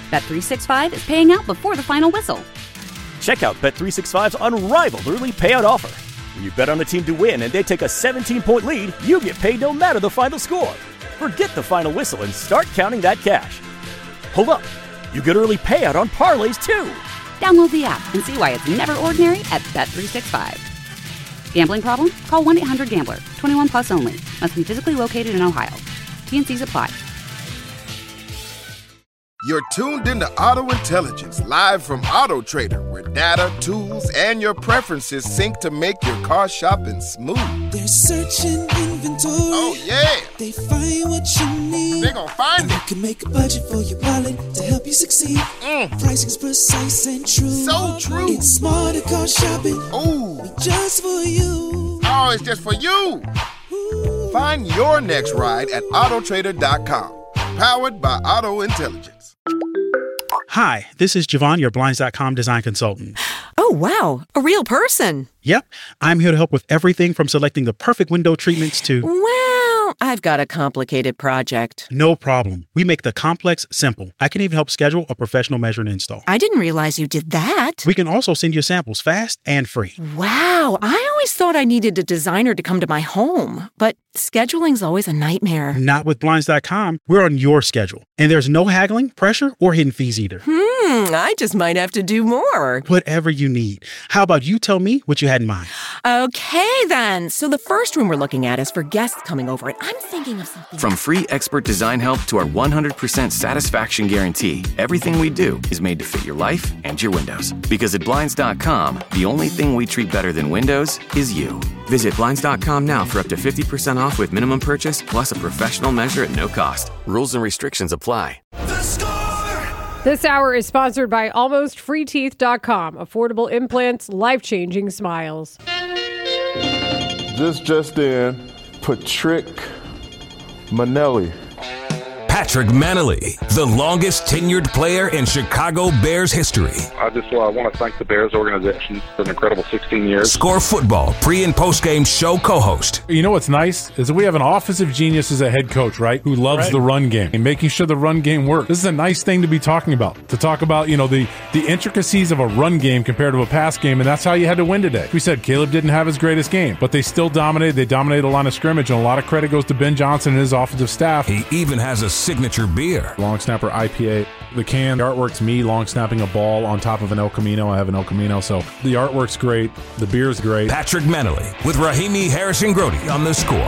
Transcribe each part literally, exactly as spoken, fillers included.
Bet three sixty-five is paying out before the final whistle. Check out Bet three sixty-five's unrivaled early payout offer. When you bet on a team to win and they take a seventeen-point lead, you get paid no matter the final score. Forget the final whistle and start counting that cash. Hold up. You get early payout on parlays, too. Download the app and see why it's never ordinary at Bet three sixty-five. Gambling problem? Call one eight hundred gambler. twenty-one plus only. Must be physically located in Ohio. T N Cs apply. You're tuned into Auto Intelligence, live from Auto Trader, where data, tools, and your preferences sync to make your car shopping smooth. They're searching inventory. Oh, yeah. They find what you need. They're gonna find and it. They can make a budget for your wallet to help you succeed. Mm. Pricing's precise and true. So true. It's smarter car shopping. Ooh. Just for you. Oh, it's just for you. Ooh. Find your next ride at auto trader dot com. Powered by Auto Intelligence. Hi, this is Javon, your Blinds dot com design consultant. Oh, wow. A real person. Yep. I'm here to help with everything from selecting the perfect window treatments to... Well, I've got a complicated project. No problem. We make the complex simple. I can even help schedule a professional measure and install. I didn't realize you did that. We can also send you samples fast and free. Wow. I always thought I needed a designer to come to my home, but scheduling's always a nightmare. Not with Blinds dot com. We're on your schedule. And there's no haggling, pressure, or hidden fees either. Hmm, I just might have to do more. Whatever you need. How about you tell me what you had in mind? Okay, then. So the first room we're looking at is for guests coming over, and I'm thinking of something. From free expert design help to our one hundred percent satisfaction guarantee, everything we do is made to fit your life and your windows. Because at Blinds dot com, the only thing we treat better than windows is you. Visit Blinds dot com now for up to fifty percent off with minimum purchase plus a professional measure at no cost. Rules and restrictions apply. The Score! This hour is sponsored by almost free teeth dot com. Affordable implants, life-changing smiles. This just in, Patrick Manelli. Patrick Manley, the longest tenured player in Chicago Bears history. I just uh, want to thank the Bears organization for an incredible sixteen years. Score Football pre- and post-game show co-host. You know what's nice is that we have an offensive genius as a head coach, right, who loves right. the run game and making sure the run game works. This is a nice thing to be talking about, to talk about, you know, the, the intricacies of a run game compared to a pass game, and that's how you had to win today. We said Caleb didn't have his greatest game, but they still dominated. They dominated a line of scrimmage, and a lot of credit goes to Ben Johnson and his offensive staff. He even has a signature beer. Long Snapper I P A. The can, the artwork's me long snapping a ball on top of an El Camino. I have an El Camino, so the artwork's great. The beer's great. Patrick Manley with Rahimi Harrison Grody on The Score.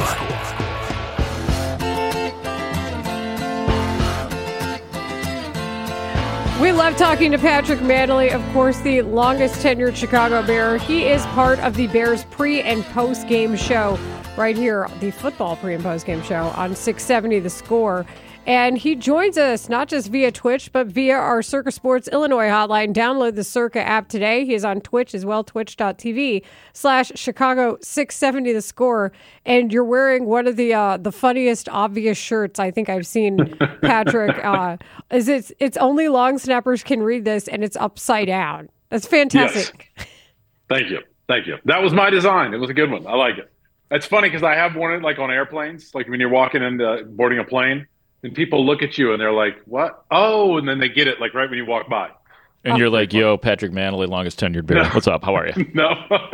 We love talking to Patrick Manley, of course, the longest tenured Chicago Bear. He is part of the Bears pre- and post-game show right here, the football pre- and post-game show on six seventy The Score. And he joins us not just via Twitch, but via our Circa Sports Illinois hotline. Download the Circa app today. He is on Twitch as well, twitch.tv slash Chicago 670 The Score. And you're wearing one of the uh, the funniest obvious shirts I think I've seen, Patrick. uh, is it's, it's only long snappers can read this, and it's upside down. That's fantastic. Yes. Thank you. Thank you. That was my design. It was a good one. I like it. It's funny because I have one like on airplanes, like when you're walking into boarding a plane. And people look at you and they're like, what? Oh, and then they get it like right when you walk by. And you're like, yo, Patrick Manley, longest tenured Bear. No. What's up? How are you? no.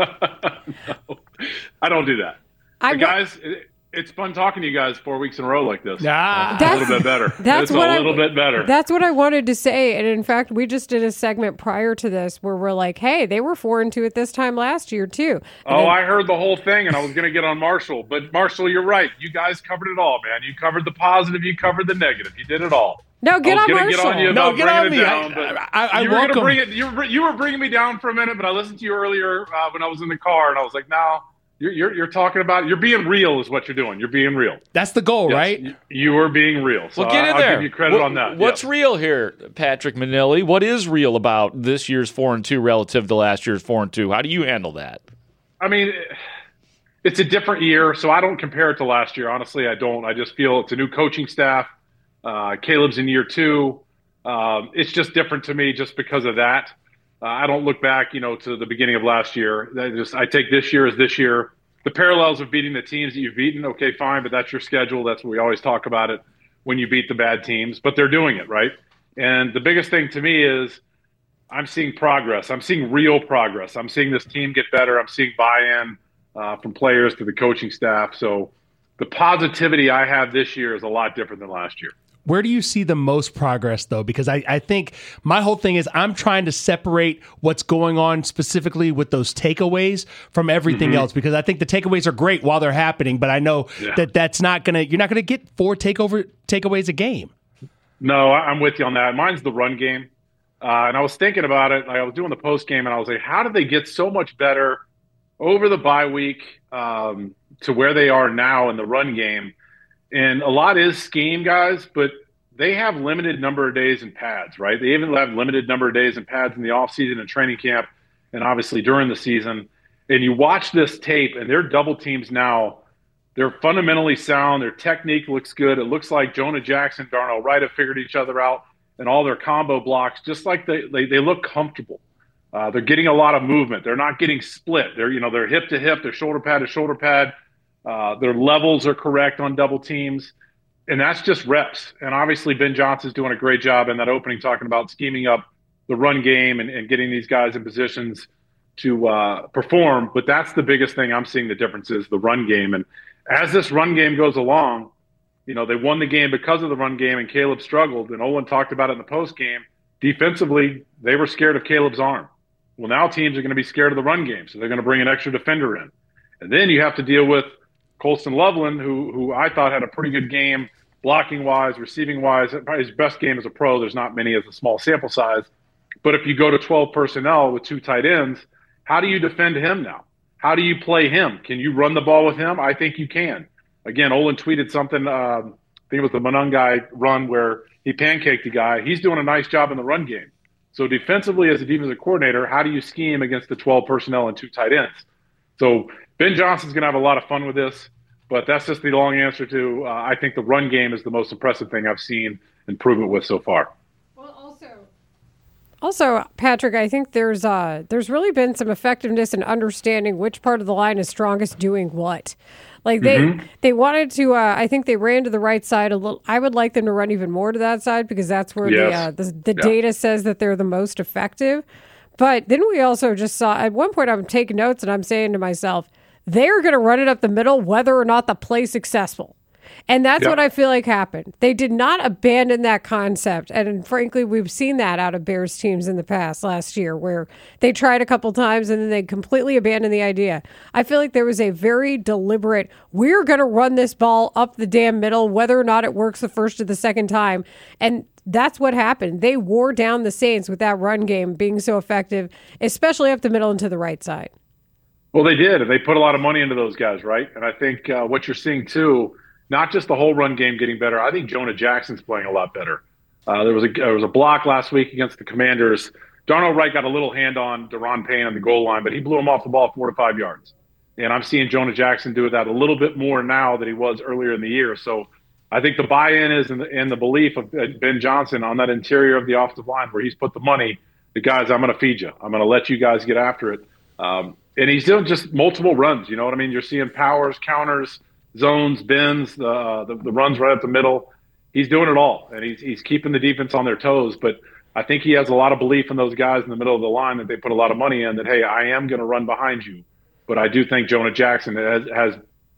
no. I don't do that. I but guys, it, it's fun talking to you guys four weeks in a row like this. Yeah. It's a little bit better. That's it's what a I, little bit better. That's what I wanted to say. And in fact, we just did a segment prior to this where we're like, hey, they were four and two at this time last year too. And oh, then, I heard the whole thing and I was going to get on Marshall. But Marshall, you're right. You guys covered it all, man. You covered the positive. You covered the negative. You did it all. No, get on Marshall. Get on you no, get on me. Down, I, I, I you were welcome. Bring it, you, were, you were bringing me down for a minute, but I listened to you earlier uh, when I was in the car, and I was like, no, you're, you're, you're talking about, you're being real is what you're doing. You're being real. That's the goal, yes, right? You, you are being real. So well, get in I'll there. give you credit what, on that. What's yeah. real here, Patrick Manley? What is real about this year's four and two relative to last year's four and two? How do you handle that? I mean, it's a different year, so I don't compare it to last year. Honestly, I don't. I just feel it's a new coaching staff. Uh, Caleb's in year two. Um, it's just different to me just because of that. Uh, I don't look back, you know, to the beginning of last year. I just I take this year as this year. The parallels of beating the teams that you've beaten, okay, fine, but that's your schedule. That's what we always talk about it when you beat the bad teams. But they're doing it, right? And the biggest thing to me is I'm seeing progress. I'm seeing real progress. I'm seeing this team get better. I'm seeing buy-in uh, from players to the coaching staff. So the positivity I have this year is a lot different than last year. Where do you see the most progress, though? Because I, I think my whole thing is I'm trying to separate what's going on specifically with those takeaways from everything mm-hmm. else, because I think the takeaways are great while they're happening, but I know yeah. that that's not going to – you're not going to get four takeover takeaways a game. No, I'm with you on that. Mine's the run game. Uh, and I was thinking about it. Like I was doing the post game, and I was like, how did they get so much better over the bye week um, to where they are now in the run game? And a lot is scheme, guys, but they have limited number of days in pads, right? They even have limited number of days in pads in the offseason and training camp and obviously during the season. And you watch this tape, and their double teams now, they're fundamentally sound. Their technique looks good. It looks like Jonah Jackson, Darnell Wright have figured each other out, and all their combo blocks, just like they they, they look comfortable. Uh, they're getting a lot of movement. They're not getting split. They're, you know, they're hip to hip, they're shoulder pad to shoulder pad. Uh, their levels are correct on double teams, and that's just reps. And obviously Ben Johnson's doing a great job in that opening talking about scheming up the run game and, and getting these guys in positions to uh, perform. But that's the biggest thing I'm seeing the difference is the run game. And as this run game goes along, you know, they won the game because of the run game, and Caleb struggled. And Olin talked about it in the post game. Defensively, they were scared of Caleb's arm. Well, now teams are going to be scared of the run game, so they're going to bring an extra defender in. And then you have to deal with Colston Loveland, who who I thought had a pretty good game, blocking-wise, receiving-wise. Probably his best game as a pro. There's not many as a small sample size. But if you go to twelve personnel with two tight ends, how do you defend him now? How do you play him? Can you run the ball with him? I think you can. Again, Olin tweeted something, uh, I think it was the Monungai run where he pancaked the guy. He's doing a nice job in the run game. So defensively, as a defensive coordinator, how do you scheme against the twelve personnel and two tight ends? So Ben Johnson's going to have a lot of fun with this, but that's just the long answer to uh, I think the run game is the most impressive thing I've seen improvement with so far. Also, Patrick, I think there's uh, there's really been some effectiveness in understanding which part of the line is strongest doing what. Like they mm-hmm. they wanted to, uh, I think they ran to the right side a little. I would like them to run even more to that side because that's where yes. the uh, the, the yeah. data says that they're the most effective. But then we also just saw, at one point I'm taking notes and I'm saying to myself, they're going to run it up the middle whether or not the play's successful. And that's yep. what I feel like happened. They did not abandon that concept. And frankly, we've seen that out of Bears teams in the past last year where they tried a couple times and then they completely abandoned the idea. I feel like there was a very deliberate, we're going to run this ball up the damn middle, whether or not it works the first or the second time. And that's what happened. They wore down the Saints with that run game being so effective, especially up the middle and to the right side. Well, they did. They put a lot of money into those guys, right? And I think uh, what you're seeing, too, not just the whole run game getting better. I think Jonah Jackson's playing a lot better. Uh, there was a there was a block last week against the Commanders. Darnell Wright got a little hand on Deron Payne on the goal line, but he blew him off the ball four to five yards. And I'm seeing Jonah Jackson do that a little bit more now than he was earlier in the year. So I think the buy-in is in the, in the belief of Ben Johnson on that interior of the offensive line where he's put the money. The guys, I'm going to feed you. I'm going to let you guys get after it. Um, and he's doing just multiple runs. You know what I mean? You're seeing powers, counters, zones, bends, uh, the, the runs right up the middle. He's doing it all, and he's he's keeping the defense on their toes. But I think he has a lot of belief in those guys in the middle of the line that they put a lot of money in that, hey, I am going to run behind you. But I do think Jonah Jackson has, has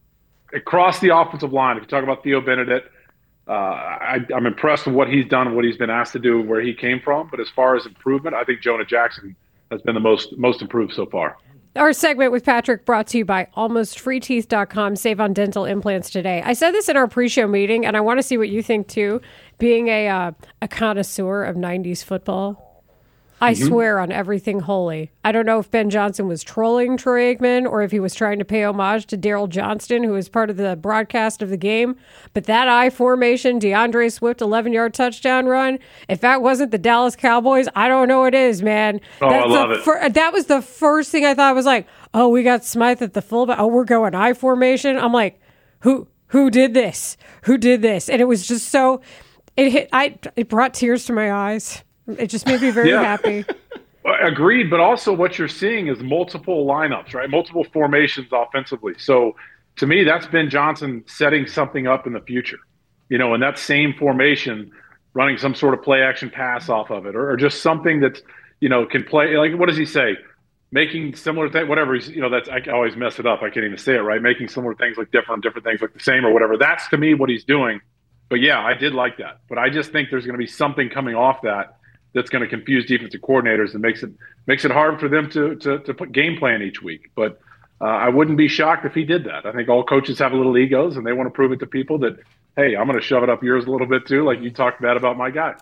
across the offensive line, if you talk about Theo Benedict, uh, I, I'm impressed with what he's done and what he's been asked to do, where he came from. But as far as improvement, I think Jonah Jackson has been the most most improved so far. Our segment with Patrick brought to you by almost free teeth dot com. Save on dental implants today. I said this in our pre-show meeting, and I want to see what you think, too. Being a uh, a connoisseur of nineties football, I mm-hmm. swear on everything holy. I don't know if Ben Johnson was trolling Troy Aikman or if he was trying to pay homage to Daryl Johnston, who was part of the broadcast of the game. But that I formation, DeAndre Swift eleven-yard touchdown run, if that wasn't the Dallas Cowboys, I don't know what it is, man. Oh, That's I love the it. Fir- that was the first thing I thought. I was like, oh, we got Smythe at the fullback. Oh, we're going I formation. I'm like, who who did this? Who did this? And it was just so, it hit, I it brought tears to my eyes. It just made me very yeah. happy. Agreed, but also what you're seeing is multiple lineups, right? Multiple formations offensively. So to me, that's Ben Johnson setting something up in the future. You know, in that same formation, running some sort of play action pass off of it, or, or just something that's, you know, can play. Like, what does he say? Making similar things, whatever he's, you know, that's, I always mess it up. I can't even say it right. Making similar things look different, different things look the same, or whatever. That's to me what he's doing. But yeah, I did like that. But I just think there's going to be something coming off that that's going to confuse defensive coordinators and makes it makes it hard for them to to, to put game plan each week. But uh, I wouldn't be shocked if he did that. I think all coaches have little egos, and they want to prove it to people that, hey, I'm going to shove it up yours a little bit too, like you talked bad about my guy.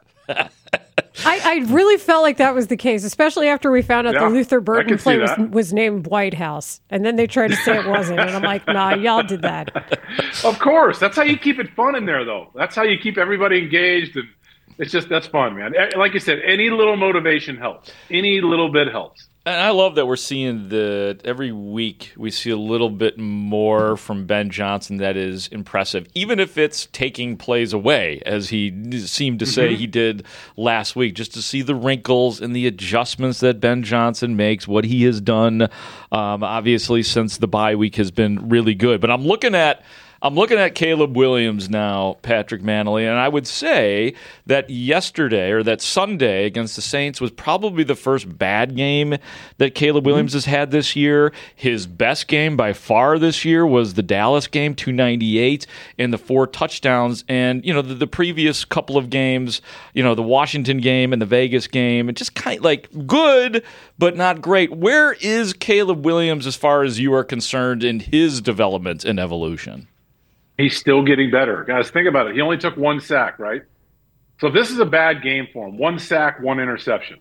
I, I really felt like that was the case, especially after we found out Yeah, the Luther Burden play was, that. was named White House. And then they tried to say it wasn't. And I'm like, nah, y'all did that. Of course. That's how you keep it fun in there, though. That's how you keep everybody engaged. And it's just, that's fun, man. Like you said, any little motivation helps. Any little bit helps. And I love that we're seeing the every week we see a little bit more from Ben Johnson that is impressive, even if it's taking plays away, as he seemed to say Mm-hmm. he did last week, just to see the wrinkles and the adjustments that Ben Johnson makes, what he has done, um, obviously since the bye week has been really good. But I'm looking at I'm looking at Caleb Williams now, Patrick Manley, and I would say that yesterday or that Sunday against the Saints was probably the first bad game that Caleb Williams has had this year. His best game by far this year was the Dallas game, two ninety-eight, and the four touchdowns. And, you know, the, the previous couple of games, you know, the Washington game and the Vegas game, and just kind of like good, but not great. Where is Caleb Williams as far as you are concerned in his development and evolution? He's still getting better. Guys, think about it. He only took one sack, right? So if this is a bad game for him, one sack, one interception,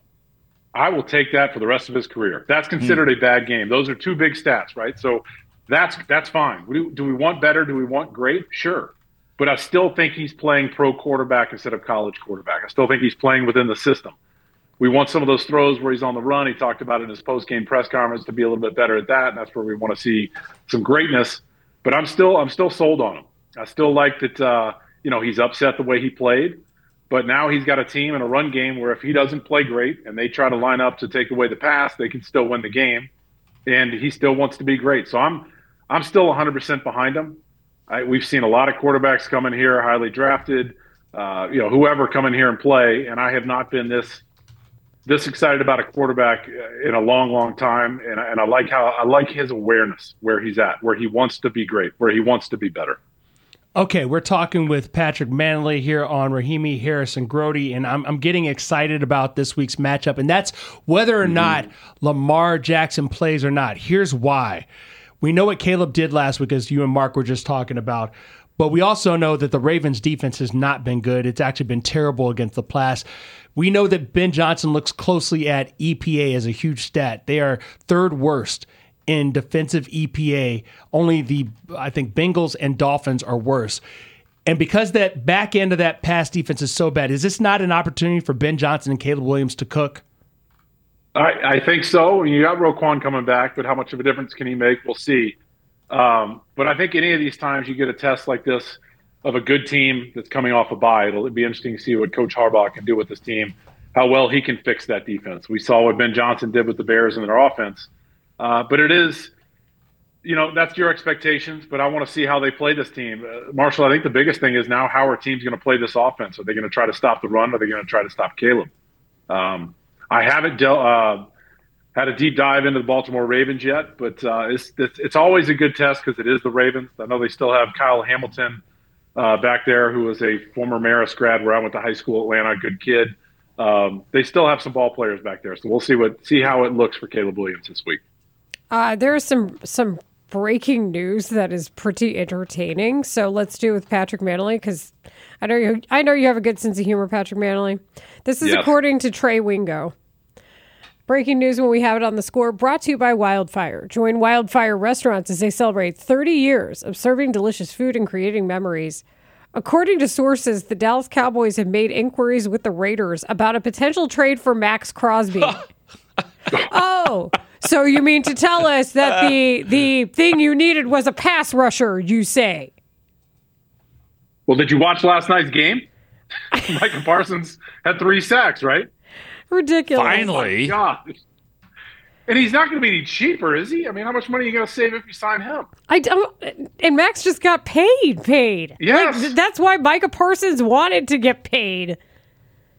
I will take that for the rest of his career. That's considered a bad game. Those are two big stats, right? So that's that's fine. Do, do we want better? Do we want great? Sure. But I still think he's playing pro quarterback instead of college quarterback. I still think he's playing within the system. We want some of those throws where he's on the run. He talked about it in his post-game press conference to be a little bit better at that, and that's where we want to see some greatness. But I'm still I'm still sold on him. I still like that, uh, you know, he's upset the way he played. But now he's got a team and a run game where if he doesn't play great and they try to line up to take away the pass, they can still win the game. And he still wants to be great. So I'm I'm still one hundred percent behind him. I, we've seen a lot of quarterbacks come in here, highly drafted, uh, you know, whoever come in here and play. And I have not been this this excited about a quarterback in a long, long time. And, and I like how I like his awareness where he's at, where he wants to be great, where he wants to be better. Okay, we're talking with Patrick Manley here on Rahimi Harrison Grody, and I'm, I'm getting excited about this week's matchup, and that's whether or mm-hmm. not Lamar Jackson plays or not. Here's why. We know what Caleb did last week, as you and Mark were just talking about, but we also know that the Ravens' defense has not been good. It's actually been terrible against the pass. We know that Ben Johnson looks closely at E P A as a huge stat. They are third worst in defensive E P A. Only the, I think, Bengals and Dolphins are worse. And because that back end of that pass defense is so bad, is this not an opportunity for Ben Johnson and Caleb Williams to cook? I, I think so. You got Roquan coming back, but how much of a difference can he make? We'll see. Um, but I think any of these times you get a test like this of a good team that's coming off a bye, it'll be interesting to see what Coach Harbaugh can do with this team, how well he can fix that defense. We saw what Ben Johnson did with the Bears and their offense. Uh, but it is, you know, that's your expectations, but I want to see how they play this team. Uh, Marshall, I think the biggest thing is now how are teams going to play this offense? Are they going to try to stop the run? Or are they going to try to stop Caleb? Um, I haven't del- uh, had a deep dive into the Baltimore Ravens yet, but uh, it's, it's it's always a good test because it is the Ravens. I know they still have Kyle Hamilton uh, back there, who was a former Marist grad where I went to high school, Atlanta, good kid. Um, they still have some ball players back there, so we'll see what see how it looks for Caleb Williams this week. Uh, there's some some breaking news that is pretty entertaining. So let's do it with Patrick Manley, because I know you I know you have a good sense of humor, Patrick Manley. This is yes. according to Trey Wingo. Breaking news when we have it on the score, brought to you by Wildfire. Join Wildfire Restaurants as they celebrate thirty years of serving delicious food and creating memories. According to sources, the Dallas Cowboys have made inquiries with the Raiders about a potential trade for Max Crosby. Oh, so you mean to tell us that the the thing you needed was a pass rusher, you say? Well, did you watch last night's game? Micah Parsons had three sacks, right? Ridiculous. Finally. Oh, God. And he's not going to be any cheaper, is he? I mean, how much money are you going to save if you sign him? I don't. And Max just got paid, paid. Yes. Like, that's why Micah Parsons wanted to get paid.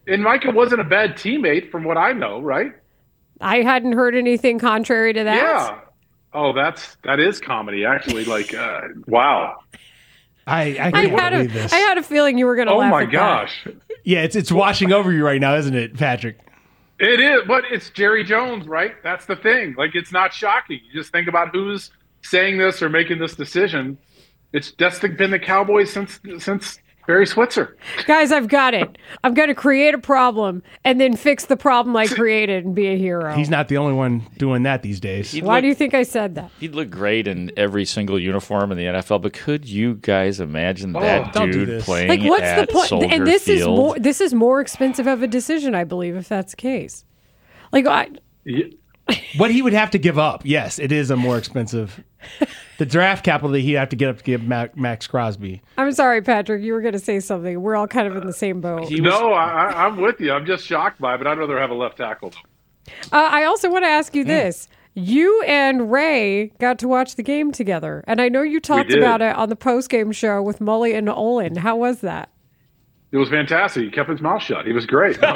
and Micah wasn't a bad teammate from what I know, right? I hadn't heard anything contrary to that. Yeah. Oh, that's that is comedy, actually. Like, uh, wow. I I, I can't had believe a, this. I had a feeling you were going to Oh laugh my at gosh. that. Yeah, it's it's washing over you right now, isn't it, Patrick? It is, but it's Jerry Jones, right? That's the thing. Like, it's not shocking. You just think about who's saying this or making this decision. It's that's been the Cowboys since since Barry Switzer. Guys, I've got it. I'm going to create a problem and then fix the problem I created and be a hero. He's not the only one doing that these days. He'd Why look- do you think I said that? He'd look great in every single uniform in the N F L, but could you guys imagine Oh, that don't do dude this. playing Like, what's at the point? Soldier And this Field? is more. This is more expensive of a decision, I believe, if that's the case. Like, I, What he would have to give up, yes, it is a more expensive. The draft capital that he'd have to get up to give Mac, Max Crosby. I'm sorry, Patrick. You were going to say something. We're all kind of in the same boat. no, I, I- I'm with you. I'm just shocked by it, but I'd rather have a left tackle. Uh, I also want to ask you this. You and Ray got to watch the game together, and I know you talked did. about it on the post-game show with Mully and Olin. How was that? It was fantastic. He kept his mouth shut. He was great. See,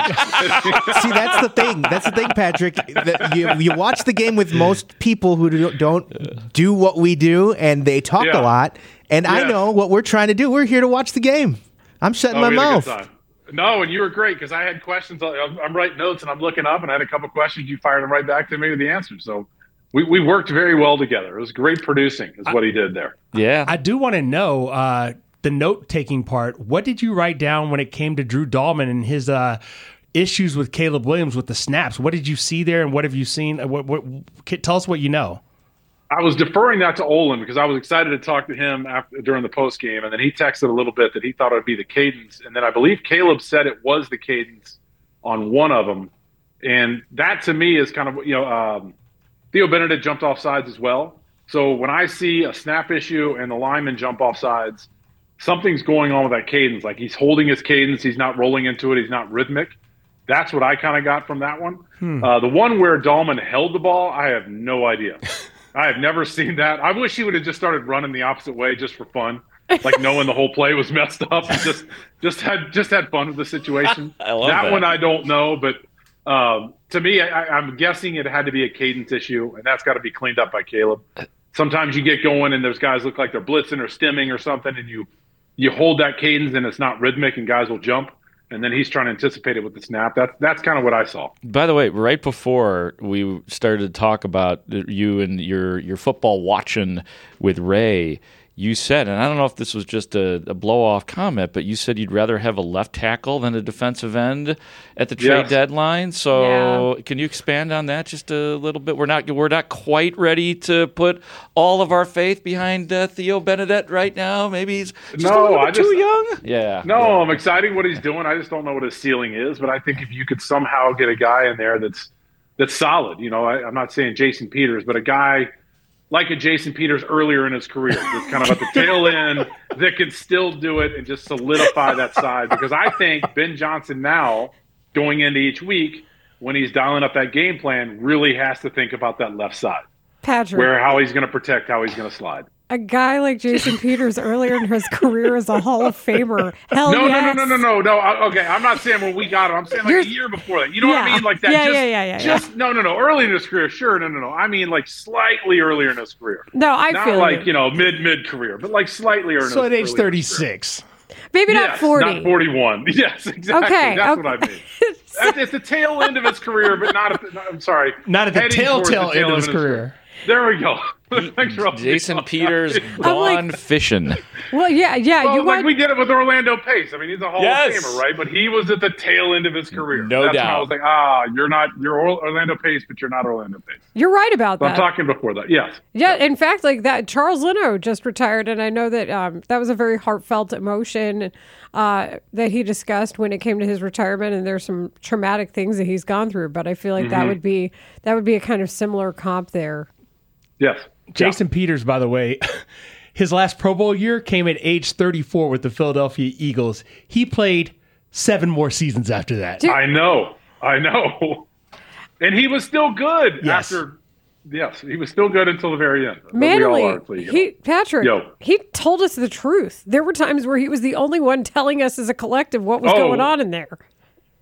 that's the thing. That's the thing, Patrick. That you you watch the game with most people who do- don't do what we do, and they talk Yeah. a lot. And I Yes. know what we're trying to do. We're here to watch the game. I'm shutting Oh, my we had a mouth. good time. No, and you were great because I had questions. I'm, I'm writing notes and I'm looking up, and I had a couple questions. You fired them right back to me with the answers. So we, we worked very well together. It was great producing, is what he did there. Yeah. I do want to know uh, the note-taking part. What did you write down when it came to Drew Dahlman and his uh, issues with Caleb Williams with the snaps? What did you see there, and what have you seen? What, what, tell us what you know. I was deferring that to Olin because I was excited to talk to him after during the post game, and then he texted a little bit that he thought it would be the cadence, and then I believe Caleb said it was the cadence on one of them, and that to me is kind of you know um, Theo Benedict jumped off sides as well. So when I see a snap issue and the lineman jump off sides, something's going on with that cadence. Like he's holding his cadence, he's not rolling into it, he's not rhythmic. That's what I kind of got from that one. Hmm. Uh, the one where Dahlman held the ball, I have no idea. I have never seen that. I wish he would have just started running the opposite way just for fun, like knowing the whole play was messed up. And just, just had, just had fun with the situation. I love that, that. one. I don't know, but um, to me, I, I'm guessing it had to be a cadence issue, and that's got to be cleaned up by Caleb. Sometimes you get going, and those guys look like they're blitzing or stimming or something, and you you hold that cadence, and it's not rhythmic, and guys will jump. And then he's trying to anticipate it with the snap. That's that's kind of what I saw. By the way, right before we started to talk about you and your, your football watching with Ray, you said, and I don't know if this was just a, a blow-off comment, but you said you'd rather have a left tackle than a defensive end at the trade Yes. deadline. So can you expand on that just a little bit? We're not we're not quite ready to put all of our faith behind uh, Theo Benedict right now. Maybe he's just No, a little bit I just- too young. Yeah. No, yeah. I'm excited what he's doing. I just don't know what his ceiling is. But I think if you could somehow get a guy in there that's that's solid, you know, I, I'm not saying Jason Peters, but a guy like a Jason Peters earlier in his career, that's kind of at the tail end that can still do it and just solidify that side. Because I think Ben Johnson now, going into each week, when he's dialing up that game plan, really has to think about that left side, Patrick, where how he's going to protect, how he's going to slide. a guy like Jason Peters earlier in his career as a Hall of Famer. Hell no, yes. no, no, no, no, no, no. I- Okay, I'm not saying when we got him. I'm saying like You're- a year before that. You know what I Yeah. mean? Like that. Yeah, just, yeah, yeah, yeah, Just no, no, no. Early in his career, sure. No, no, no. I mean like slightly earlier in his career. No, I not feel like you. you know mid mid career, but like slightly earlier. So in at his age career. thirty-six. Maybe not Yes, forty. not forty-one. Yes, exactly. Okay, That's okay. what I mean. At, at the tail end of his career, but not at the. no, I'm sorry. Not at the Heading towards the telltale tail end of his career. There we go. Thanks for helping me Jason out. Peters I'm gone like- fishing. Well, yeah, yeah. Well, you like want we did it with Orlando Pace. I mean, he's a Hall Yes. of Famer, right? But he was at the tail end of his career. No That's when doubt. I was like, ah, you're not, you're Or- Orlando Pace, but you're not Orlando Pace. you're right about So that. I'm talking before that. Yes. Yeah, in fact, like that, Charles Leno just retired, and I know that um, that was a very heartfelt emotion uh, that he discussed when it came to his retirement. And there's some traumatic things that he's gone through, but I feel like that Mhm. would be that would be a kind of similar comp there. Yes. Jason Peters, by the way, his last Pro Bowl year came at age thirty-four with the Philadelphia Eagles. He played seven more seasons after that. I know. I know. And he was still good Yes. after. Yes, he was still good until the very end. But we all are Manly, until you get he old. Patrick, Yo. he told us the truth. There were times where he was the only one telling us as a collective what was Oh. going on in there.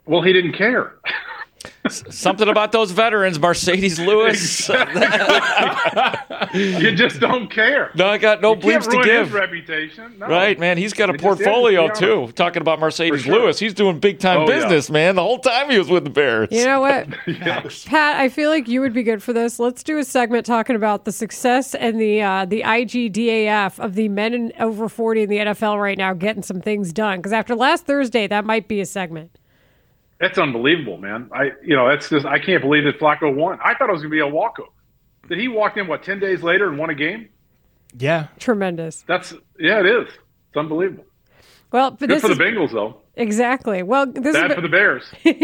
Well, he didn't care. Something about those veterans, Mercedes Lewis. You just don't care. No, I got no you bleeps can't ruin to give. His reputation. No. Right, man. He's got a It just portfolio is, to be honest. too. Talking about Mercedes For sure. Lewis, he's doing big time Oh, business, man. The whole time he was with the Bears. You know what, Yes. Pat? I feel like you would be good for this. Let's do a segment talking about the success and the uh, the I G D A F of the men in over forty in the N F L right now, getting some things done. Because after last Thursday, that might be a segment. That's unbelievable, man. I, you know, that's just I can't believe that Flacco won. I thought it was going to be a walkover. Did he walk in what ten days later and won a game? Yeah, tremendous. That's yeah, it is. It's unbelievable. Well, but Good this for the is, Bengals, though. exactly. Well, this Bad is for the Bears.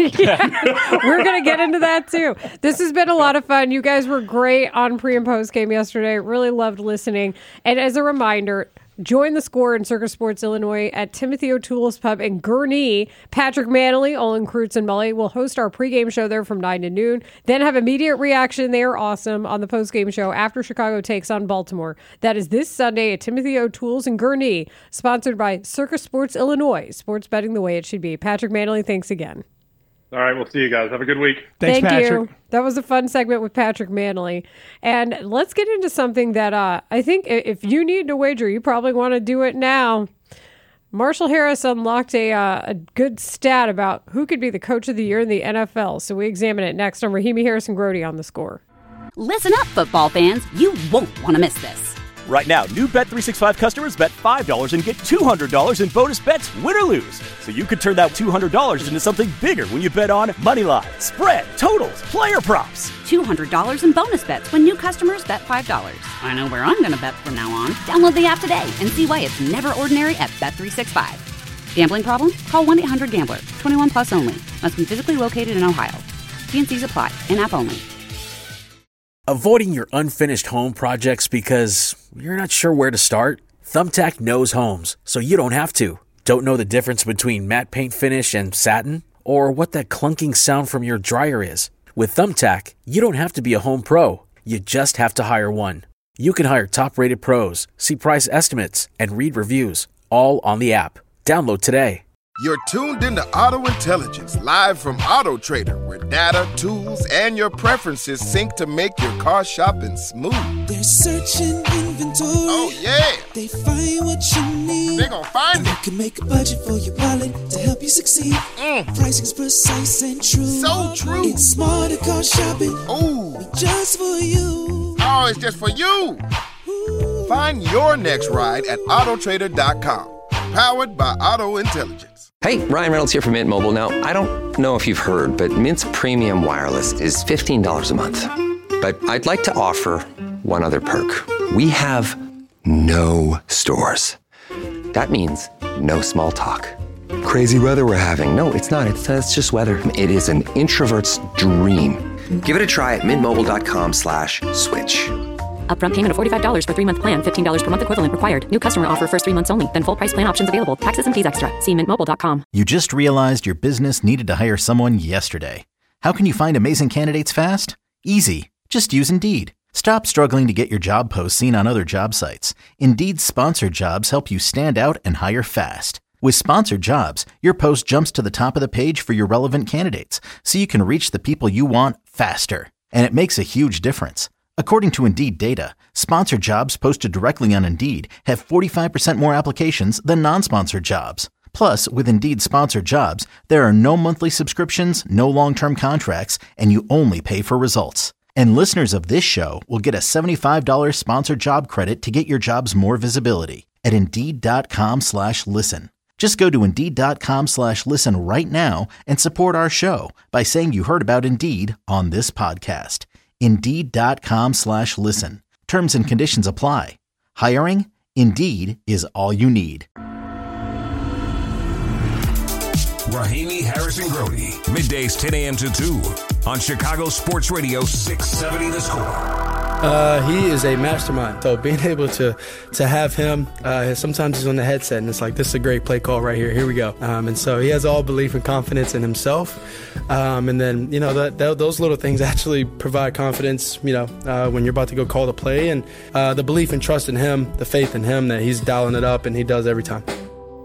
yeah, we're going to get into that too. This has been a lot of fun. You guys were great on pre and post game yesterday. Really loved listening. And as a reminder, join the Score in Circus Sports Illinois at Timothy O'Toole's Pub in Gurnee. Patrick Manley, Olin Kreutz, and Mully will host our pregame show there from nine to noon. Then have immediate reaction. They are awesome on the postgame show after Chicago takes on Baltimore. That is this Sunday at Timothy O'Toole's in Gurnee, sponsored by Circus Sports Illinois. Sports betting the way it should be. Patrick Manley, thanks again. All right, we'll see you guys. Have a good week. Thanks, Thank Patrick. you. That was a fun segment with Patrick Manley. And let's get into something that uh, I think i- if you need to wager, you probably want to do it now. Marshall Harris unlocked a, uh, a good stat about who could be the coach of the year in the N F L. So we examine it next on Rahimi Harrison Grody on The Score. Listen up, football fans. You won't want to miss this. Right now, new Bet three sixty-five customers bet five dollars and get two hundred dollars in bonus bets, win or lose. So you could turn that two hundred dollars into something bigger when you bet on money line, spread, totals, player props. two hundred dollars in bonus bets when new customers bet five dollars. I know where I'm going to bet from now on. Download the app today and see why it's never ordinary at Bet three sixty-five. Gambling problem? Call one eight hundred gambler. twenty-one plus only. Must be physically located in Ohio. T and Cs apply. In-app only. Avoiding your unfinished home projects because you're not sure where to start? Thumbtack knows homes, so you don't have to. Don't know the difference between matte paint finish and satin? Or what that clunking sound from your dryer is? With Thumbtack, you don't have to be a home pro. You just have to hire one. You can hire top-rated pros, see price estimates, and read reviews, all on the app. Download today. You're tuned into Auto Intelligence, live from Auto Trader, where data, tools, and your preferences sync to make your car shopping smooth. They're searching inventory. Oh, yeah. They find what you need. They gon' find and it. You can make a budget for your wallet to help you succeed. Mm. Pricing's precise and true. So true. It's smarter car shopping. Ooh. Just for you. Oh, it's just for you. Ooh. Find your next ride at Auto Trader dot com. Powered by Auto Intelligence. Hey, Ryan Reynolds here from Mint Mobile. Now, I don't know if you've heard, but Mint's premium wireless is fifteen dollars a month. But I'd like to offer one other perk. We have no stores. That means no small talk. Crazy weather we're having. No, it's not. It's, uh, it's just weather. It is an introvert's dream. Give it a try at mintmobile.com slash switch. Upfront payment of forty-five dollars for three-month plan, fifteen dollars per month equivalent required. New customer offer first three months only. Then full price plan options available. Taxes and fees extra. See mint mobile dot com. You just realized your business needed to hire someone yesterday. How can you find amazing candidates fast? Easy. Just use Indeed. Stop struggling to get your job posts seen on other job sites. Indeed's sponsored jobs help you stand out and hire fast. With sponsored jobs, your post jumps to the top of the page for your relevant candidates, so you can reach the people you want faster. And it makes a huge difference. According to Indeed data, sponsored jobs posted directly on Indeed have forty-five percent more applications than non-sponsored jobs. Plus, with Indeed sponsored jobs, there are no monthly subscriptions, no long-term contracts, and you only pay for results. And listeners of this show will get a seventy-five dollars sponsored job credit to get your jobs more visibility at Indeed.com slash listen. Just go to Indeed.com slash listen right now and support our show by saying you heard about Indeed on this podcast. Indeed.com slash listen. Terms and conditions apply. Hiring? Indeed is all you need. Rahimi Harrison Grody, middays ten a.m. to two on Chicago Sports Radio six seventy The Score. Uh, he is a mastermind. So being able to to have him, uh, sometimes he's on the headset and it's like, this is a great play call right here. Here we go. Um, and so he has all belief and confidence in himself. Um, and then, you know, that, that those little things actually provide confidence, you know, uh, when you're about to go call the play, and uh, the belief and trust in him, the faith in him that he's dialing it up and he does every time.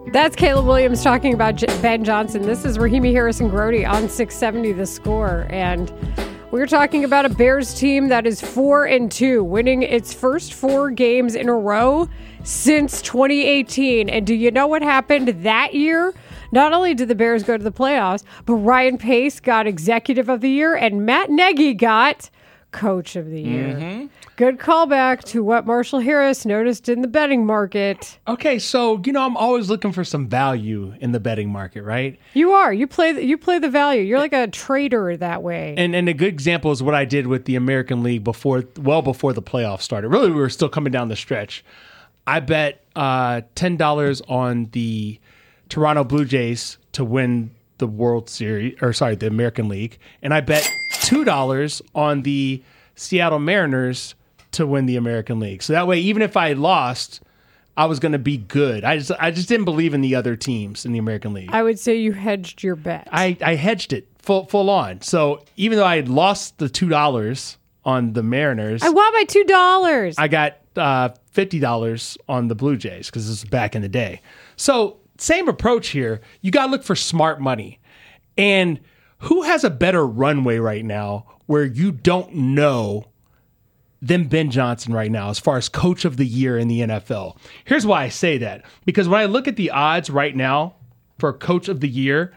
That's Caleb Williams talking about J- Ben Johnson. This is Rahimi Harrison-Grody on six seventy The Score. And we're talking about a Bears team that is four and two, winning its first four games in a row since twenty eighteen. And do you know what happened that year? Not only did the Bears go to the playoffs, but Ryan Pace got Executive of the Year and Matt Nagy got Coach of the Year. Mm-hmm. Good callback to what Marshall Harris noticed in the betting market. Okay, so, you know, I'm always looking for some value in the betting market, right? You are. You play the, you play the value. You're like a trader that way. And and a good example is what I did with the American League before, well before the playoffs started. Really, we were still coming down the stretch. I bet uh, ten dollars on the Toronto Blue Jays to win the World Series, or sorry, the American League, and I bet two dollars on the Seattle Mariners to win the American League. So that way, even if I lost, I was going to be good. I just I just didn't believe in the other teams in the American League. I would say you hedged your bet. I, I hedged it full full on. So even though I had lost the two dollars on the Mariners, I won by two dollars. I got uh, fifty dollars on the Blue Jays because this was back in the day. So same approach here. You got to look for smart money. And who has a better runway right now where you don't know than Ben Johnson right now as far as Coach of the Year in the N F L? Here's why I say that. Because when I look at the odds right now for Coach of the Year,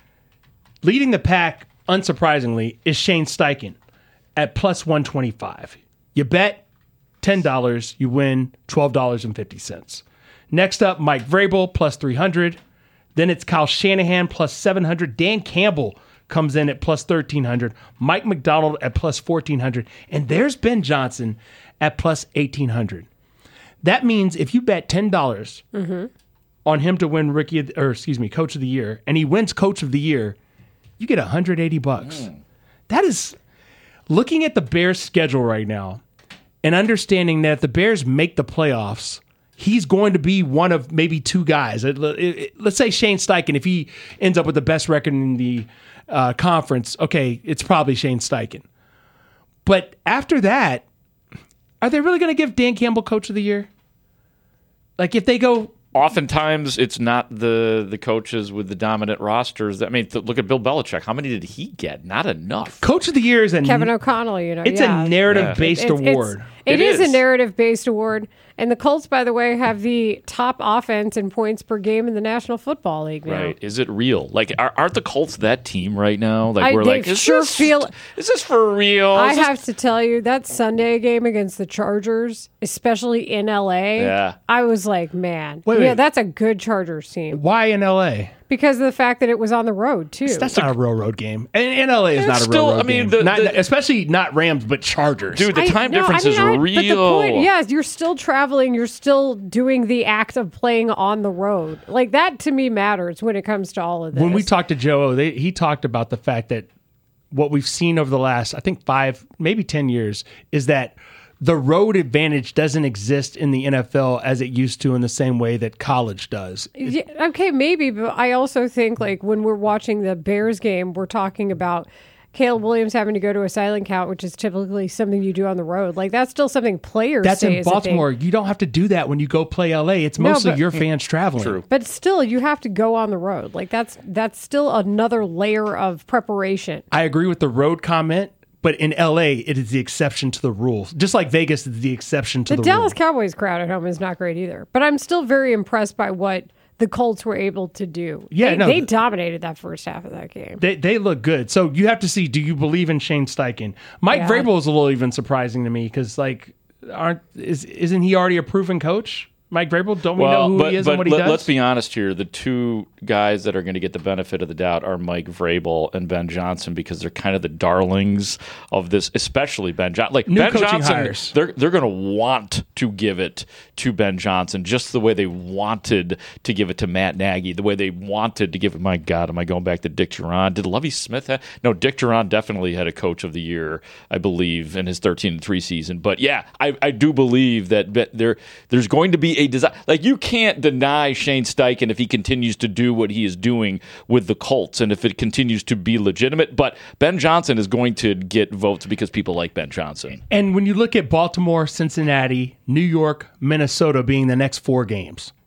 leading the pack, unsurprisingly, is Shane Steichen at plus one twenty-five. You bet ten dollars, you win twelve dollars and fifty cents. Next up, Mike Vrabel, plus three hundred. Then it's Kyle Shanahan, plus seven hundred. Dan Campbell comes in at plus thirteen hundred. Mike McDonald at plus fourteen hundred. And there's Ben Johnson at plus eighteen hundred. That means if you bet ten dollars Mm-hmm. on him to win rookie, of, or excuse me, Coach of the Year, and he wins Coach of the Year, you get one hundred eighty bucks. Mm. That is, looking at the Bears' schedule right now and understanding that if the Bears make the playoffs, he's going to be one of maybe two guys. Let's say Shane Steichen, if he ends up with the best record in the uh, conference, okay, it's probably Shane Steichen. But after that, are they really going to give Dan Campbell Coach of the Year? Like if they go... Oftentimes, it's not the the coaches with the dominant rosters. I mean, th- look at Bill Belichick. How many did he get? Not enough. Coach of the Year is a Kevin O'Connell, you know. It's yeah. a narrative-based It's- it's- award. It, It is. is. a narrative-based award. And the Colts, by the way, have the top offense in points per game in the National Football League now. Right? Is it real? Like, are, aren't the Colts that team right now? Like, I- we're they like, is sure this, feel- is this for real? I Is this- have to tell you, that Sunday game against the Chargers, especially in L A, Yeah. I was like, man, Wait, yeah, wait. that's a good Chargers team. Why in L A? Because of the fact that it was on the road, too. That's not a railroad game. And, and L A is It's not a still- railroad I mean, game. the- Not- the- especially not Rams, but Chargers. Dude, the I- time no, difference I mean, is I- real. But the point, yes, you're still traveling. You're still doing the act of playing on the road. Like, that to me matters when it comes to all of this. When we talked to Joe O, they, he talked about the fact that what we've seen over the last, I think, five, maybe ten years is that the road advantage doesn't exist in the N F L as it used to in the same way that college does. Yeah, okay, maybe, but I also think, like, when we're watching the Bears game, we're talking about Caleb Williams having to go to a silent count, which is typically something you do on the road. Like, that's still something players That's say in is a thing. Baltimore. You don't have to do that when you go play L A. It's No, mostly but- your fans traveling. True. But still, you have to go on the road. Like, that's that's still another layer of preparation. I agree with the road comment, but in L A, it is the exception to the rule. Just like Vegas is the exception to The, the, Dallas rule. Cowboys crowd at home is not great either. But I'm still very impressed by what the Colts were able to do. Yeah, they, no, they th- dominated that first half of that game. They they look good. So you have to see, do you believe in Shane Steichen? Mike Yeah. Vrabel is a little even surprising to me because, like, aren't is isn't he already a proven coach? Mike Vrabel, don't we know who but, he is but and what he let, does? let's be honest here. The two guys that are going to get the benefit of the doubt are Mike Vrabel and Ben Johnson because they're kind of the darlings of this, especially Ben Johnson. Like New Ben coaching Johnson, hires. they're they're going to want to give it to Ben Johnson just the way they wanted to give it to Matt Nagy, the way they wanted to give it. My God, am I going back to Dick Duran? Did Lovie Smith have? No, Dick Duran definitely had a Coach of the Year, I believe, in his thirteen and three season. But yeah, I, I do believe that be- there there's going to be a design. Like you can't deny Shane Steichen if he continues to do what he is doing with the Colts and if it continues to be legitimate. But Ben Johnson is going to get votes because people like Ben Johnson. And when you look at Baltimore, Cincinnati, New York, Minnesota being the next four games,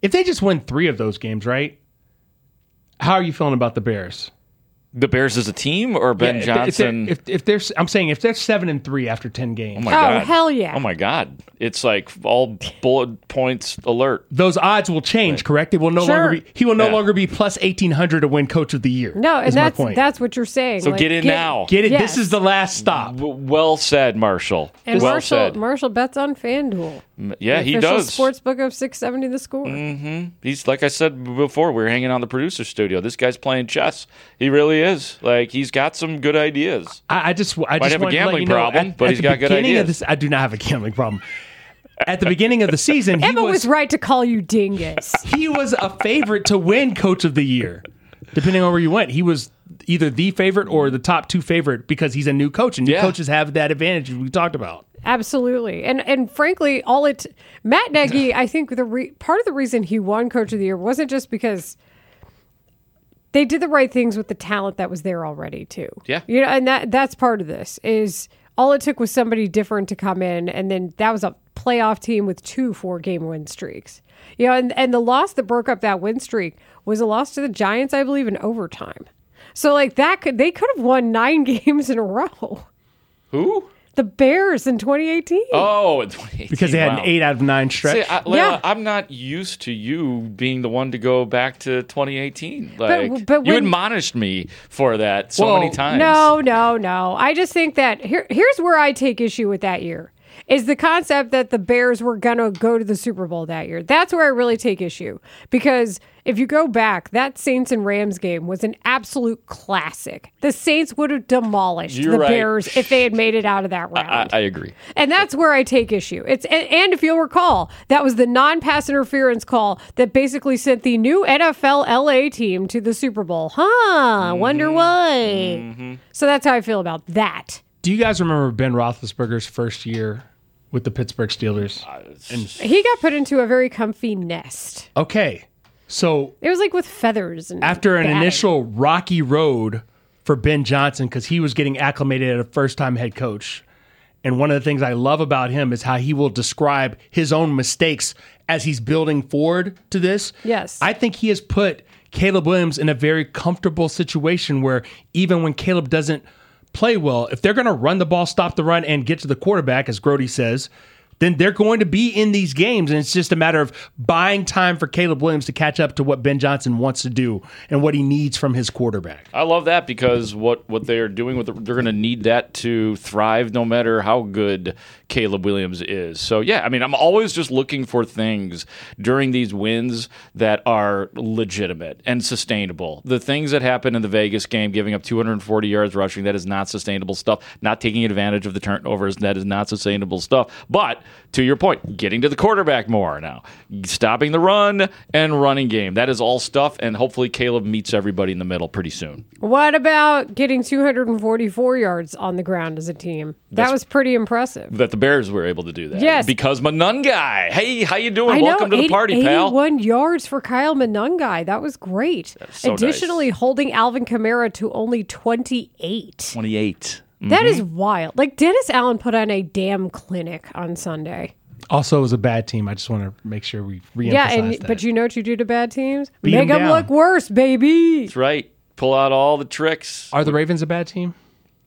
if they just win three of those games, right? How are you feeling about the Bears? The Bears as a team or Ben Yeah, if- Johnson? If, if, if they're, I'm saying if they're seven and three after ten games. Oh my Oh, god! hell yeah. Oh my god! It's like all bullet points alert. Those odds will change, correct? It will no Sure. longer be. He will no Yeah. longer be plus eighteen hundred to win Coach of the Year. No, and is my that's point. that's what you're saying. So Like, get in now. Get it. Yes. This is the last stop. W- well said, Marshall. And well Marshall, said. Marshall bets on FanDuel. M- Yeah, The he official does. Sportsbook of six seventy The Score. hmm He's like I said before. We were hanging out in the producer studio. This guy's playing chess. He really is. Like he's got some good ideas. I, I just, I Might just have a want to let gambling you know, problem, at- but at he's the got good beginning of ideas. this, I do not have a gambling problem. At the beginning of the season, he Emma was, was right to call you dingus. he was a favorite to win Coach of the Year. Depending on where you went, he was either the favorite or the top two favorite because he's a new coach, and new Yeah. coaches have that advantage we talked about. Absolutely, and and frankly, all it Matt Nagy, I think the re, part of the reason he won Coach of the Year wasn't just because they did the right things with the talent that was there already too. Yeah. You know, and that that's part of this is all it took was somebody different to come in, and then that was a playoff team with two four game win streaks. You know, and, and the loss that broke up that win streak was a loss to the Giants, I believe, in overtime. So like that could they could have won nine games in a row. Who? The Bears in twenty eighteen. Oh, in twenty eighteen. Because they had wow. an eight out of nine stretch. See, I, Layla, Yeah. I'm not used to you being the one to go back to twenty eighteen. But- Like but you when- admonished me for that so Well, many times. No, no, no. I just think that here, here's where I take issue with that year is the concept that the Bears were going to go to the Super Bowl that year. That's where I really take issue because if you go back, that Saints and Rams game was an absolute classic. The Saints would have demolished You're the right. Bears if they had made it out of that round. I, I agree. And that's where I take issue. It's and, and if you'll recall, that was the non-pass interference call that basically sent the new N F L L A team to the Super Bowl. Huh? Wonder why. So that's how I feel about that. Do you guys remember Ben Roethlisberger's first year with the Pittsburgh Steelers? And He got put into a very comfy nest. okay, so It was like with feathers and after an batting. initial rocky road for Ben Johnson because he was getting acclimated as a first-time head coach. And one of the things I love about him is how he will describe his own mistakes as he's building forward to this. Yes. I think he has put Caleb Williams in a very comfortable situation where even when Caleb doesn't play well, if they're going to run the ball, stop the run, and get to the quarterback, as Grody says, then they're going to be in these games. And it's just a matter of buying time for Caleb Williams to catch up to what Ben Johnson wants to do and what he needs from his quarterback. I love that because what, what they're doing with the, they're going to need that to thrive no matter how good Caleb Williams is. So yeah, I mean, I'm always just looking for things during these wins that are legitimate and sustainable. The things that happened in the Vegas game, giving up two hundred forty yards rushing, that is not sustainable stuff. Not taking advantage of the turnovers, that is not sustainable stuff. But to your point, getting to the quarterback more now, stopping the run and running game. That is all stuff, and hopefully Caleb meets everybody in the middle pretty soon. What about getting two hundred forty-four yards on the ground as a team? That That's- was pretty impressive. That the Bears were able to do that. Yes. Because Monungai. Hey, how you doing? I Welcome know, to the party, pal. eighty-one yards for Kyle Monungai. That was great. so Additionally, holding Alvin Kamara to only twenty-eight. twenty-eight. That is Mm-hmm. wild. Like Dennis Allen put on a damn clinic on Sunday. Also, it was a bad team. I just want to make sure we reemphasize Yeah, and that. but you know what you do to bad teams? Beat Make 'em them down. look worse, baby. That's right. Pull out all the tricks. Are the Ravens a bad team?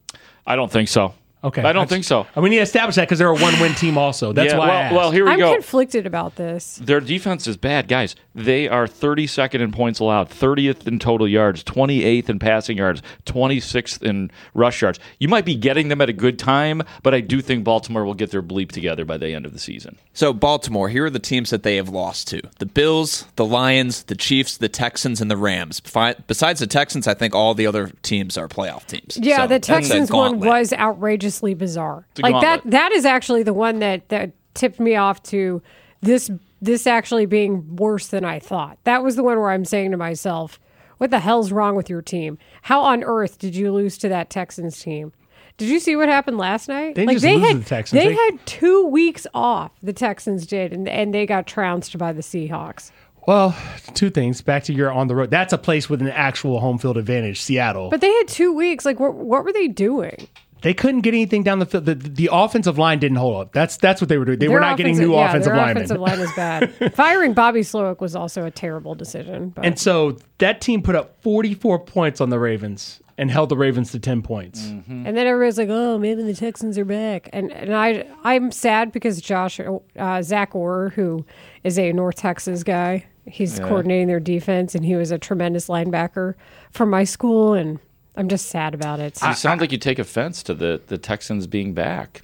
I don't think so. Okay. I don't That's- think so. And we need to establish that because they're a one-win team also. That's Yeah, why I well, asked. well, here we I'm go. conflicted about this. Their defense is bad, guys. They are thirty-second in points allowed, thirtieth in total yards, twenty-eighth in passing yards, twenty-sixth in rush yards. You might be getting them at a good time, but I do think Baltimore will get their bleep together by the end of the season. So, Baltimore, here are the teams that they have lost to. The Bills, the Lions, the Chiefs, the Texans, and the Rams. Fi- Besides the Texans, I think all the other teams are playoff teams. Yeah, So the that's a Texans one gauntlet. was outrageously bizarre. It's a Like that gauntlet. that is actually the one that, that tipped me off to this this actually being worse than I thought. That was the one where I'm saying to myself, what the hell's wrong with your team? How on earth did you lose to that Texans team? Did you see what happened last night? They like just they lose to had the Texans. they They- had two weeks off. The Texans did, and and they got trounced by the Seahawks. Well, two things. Back to your on the road. That's a place with an actual home field advantage, Seattle. But they had two weeks. Like what what were they doing? they couldn't get anything down the field. The, the offensive line didn't hold up. That's that's what they were doing. They Their were not getting new yeah, offensive their linemen. offensive line is bad. Firing Bobby Slowick was also a terrible decision. But. And so that team put up forty-four points on the Ravens and held the Ravens to ten points. Mm-hmm. And then everybody's like, "Oh, maybe the Texans are back." And and I I'm sad because Josh uh, Zach Orr, who is a North Texas guy, he's Yeah. coordinating their defense, and he was a tremendous linebacker from my school, and I'm just sad about it. You sound like you take offense to the, the Texans being back.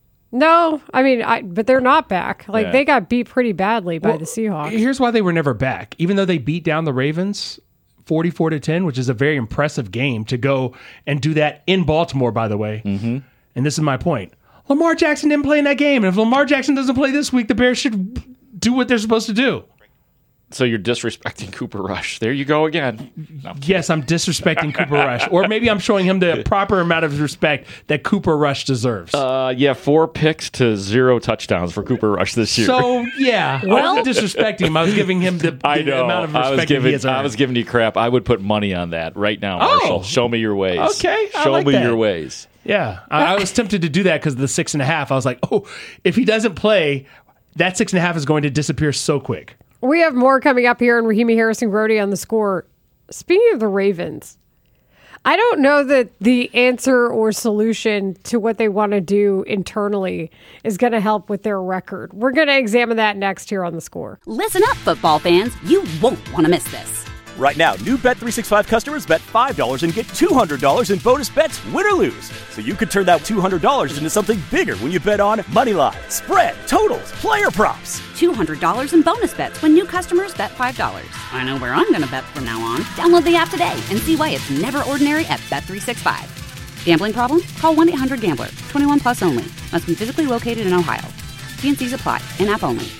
No, I mean, I but they're not back. Like Yeah. they got beat pretty badly by Well, the Seahawks. Here's why they were never back. Even though they beat down the Ravens forty-four to ten, which is a very impressive game to go and do that in Baltimore, by the way. Mm-hmm. And this is my point. Lamar Jackson didn't play in that game. And if Lamar Jackson doesn't play this week, the Bears should do what they're supposed to do. So you're disrespecting Cooper Rush. There you go again. No. Yes, I'm disrespecting Cooper Rush. Or maybe I'm showing him the proper amount of respect that Cooper Rush deserves. Uh, yeah, four picks to zero touchdowns for Cooper Rush this year. So, yeah, I wasn't disrespecting him. I was giving him the, the I know. amount of I respect was giving, that he has earned. I was giving you crap. I would put money on that right now, Oh. Marshall. Show me your ways. Okay, I Show like me that. your ways. Yeah, I, I was tempted to do that because of the six and a half. I was like, oh, if he doesn't play, that six and a half is going to disappear so quick. We have more coming up here in Rahimi Harrison Grody on The Score. Speaking of the Ravens, I don't know that the answer or solution to what they want to do internally is going to help with their record. We're going to examine that next here on The Score. Listen up, football fans. You won't want to miss this. Right now, new Bet three sixty-five customers bet five dollars and get two hundred dollars in bonus bets, win or lose. So you could turn that two hundred dollars into something bigger when you bet on money line, spread, totals, player props. two hundred dollars in bonus bets when new customers bet five dollars. I know where I'm going to bet from now on. Download the app today and see why it's never ordinary at Bet three sixty-five. Gambling problem? Call one eight hundred gambler. twenty-one plus only. Must be physically located in Ohio. T and C's apply. In-app only.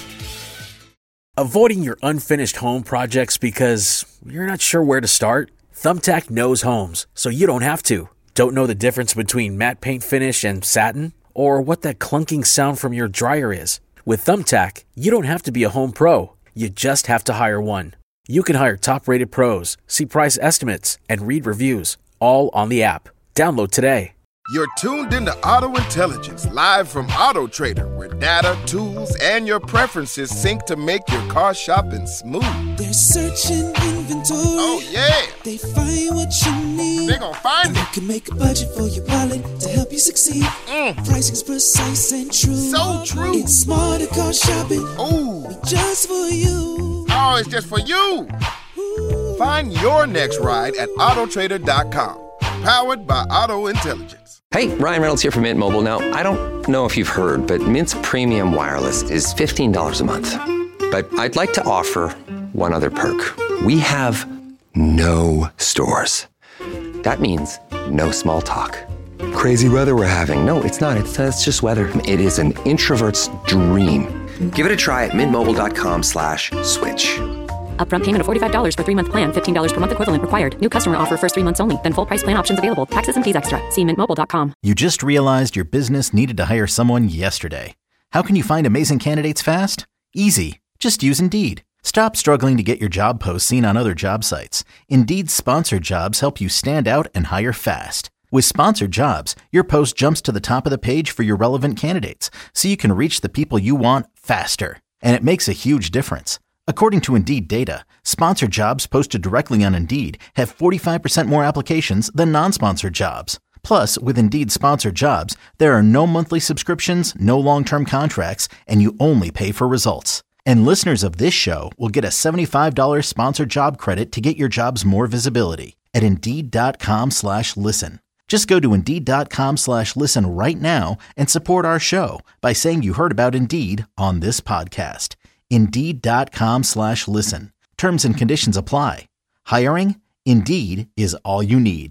Avoiding your unfinished home projects because you're not sure where to start? Thumbtack knows homes, so you don't have to. Don't know the difference between matte paint finish and satin? Or what that clunking sound from your dryer is? With Thumbtack, you don't have to be a home pro. You just have to hire one. You can hire top-rated pros, see price estimates, and read reviews, all on the app. Download today. You're tuned into Auto Intelligence, live from Auto Trader, where data, tools, and your preferences sync to make your car shopping smooth. They're searching inventory. Oh, yeah. They find what you need. They gon' find You it. can make a budget for your wallet to help you succeed. Mm. Pricing's precise and true. So true. It's smarter car shopping. Ooh. Just for you. Oh, it's just for you. Find your next ride at auto trader dot com. Powered by Auto Intelligence. Hey, Ryan Reynolds here from Mint Mobile. Now, I don't know if you've heard, but Mint's premium wireless is fifteen dollars a month. But I'd like to offer one other perk. We have no stores. That means no small talk. Crazy weather we're having. No, it's not. It's, uh, it's just weather. It is an introvert's dream. Give it a try at mintmobile.com slash switch. Upfront payment of forty-five dollars for three-month plan, fifteen dollars per month equivalent required. New customer offer first three months only. Then full price plan options available. Taxes and fees extra. See mint mobile dot com. You just realized your business needed to hire someone yesterday. How can you find amazing candidates fast? Easy. Just use Indeed. Stop struggling to get your job posts seen on other job sites. Indeed's sponsored jobs help you stand out and hire fast. With sponsored jobs, your post jumps to the top of the page for your relevant candidates, so you can reach the people you want faster. And it makes a huge difference. According to Indeed data, sponsored jobs posted directly on Indeed have forty-five percent more applications than non-sponsored jobs. Plus, with Indeed sponsored jobs, there are no monthly subscriptions, no long-term contracts, and you only pay for results. And listeners of this show will get a seventy-five dollars sponsored job credit to get your jobs more visibility at Indeed.com slash listen. Just go to Indeed.com slash listen right now and support our show by saying you heard about Indeed on this podcast. Indeed.com slash listen. Terms and conditions apply. Hiring? Indeed is all you need.